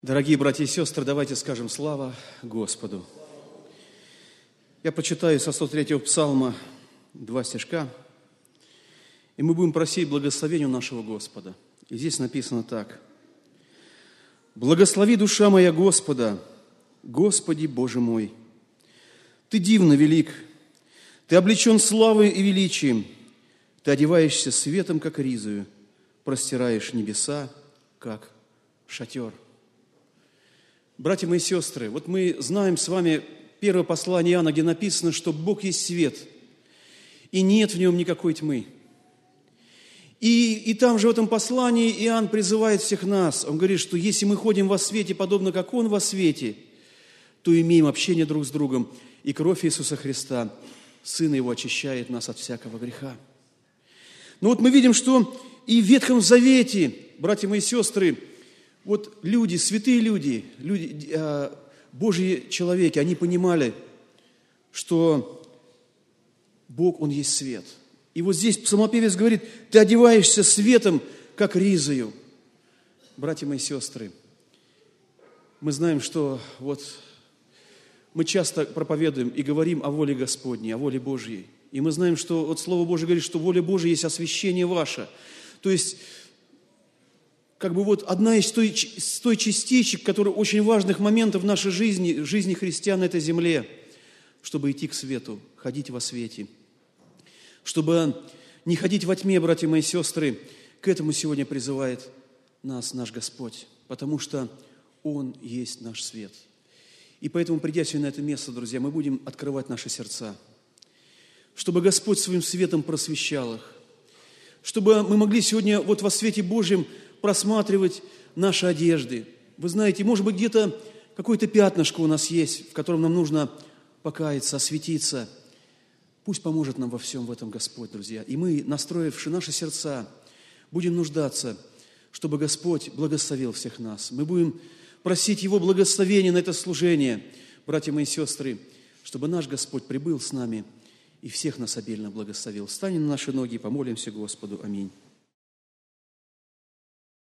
Дорогие братья и сестры, давайте скажем слава Господу. Я прочитаю со 103-го псалма 2 стишка, и мы будем просить благословения у нашего Господа. И здесь написано так. «Благослови, душа моя, Господа, Господи Боже мой! Ты дивно велик, Ты облечен славой и величием, Ты одеваешься светом, как ризою, простираешь небеса, как шатер». Братья мои и сестры, вот мы знаем с вами первое послание Иоанна, где написано, что Бог есть свет, и нет в нем никакой тьмы. И там же в этом послании Иоанн призывает всех нас. Он говорит, что если мы ходим во свете, подобно как Он во свете, то имеем общение друг с другом, и кровь Иисуса Христа, Сына Его, очищает нас от всякого греха. Но вот мы видим, что и в Ветхом Завете, братья мои и сестры, вот люди, святые люди, Божьи человеки, они понимали, что Бог, Он есть свет. И вот здесь псалмопевец говорит, ты одеваешься светом, как ризою. Братья мои и сестры, мы знаем, что вот мы часто проповедуем и говорим о воле Господней, о воле Божьей. И мы знаем, что вот Слово Божье говорит, что воля Божья есть освящение ваше. То есть как бы вот одна из той частичек, которые очень важных моментов в нашей жизни христиан на этой земле, чтобы идти к свету, ходить во свете. Чтобы не ходить во тьме, братья мои и сестры, к этому сегодня призывает нас наш Господь, потому что Он есть наш свет. И поэтому, придя сегодня на это место, друзья, мы будем открывать наши сердца, чтобы Господь своим светом просвещал их, чтобы мы могли сегодня вот во свете Божьем просматривать наши одежды. Вы знаете, может быть, где-то какое-то пятнышко у нас есть, в котором нам нужно покаяться, осветиться. Пусть поможет нам во всем в этом Господь, друзья. И мы, настроивши наши сердца, будем нуждаться, чтобы Господь благословил всех нас. Мы будем просить Его благословения на это служение, братья мои и сестры, чтобы наш Господь прибыл с нами и всех нас обильно благословил. Встанем на наши ноги и помолимся Господу. Аминь.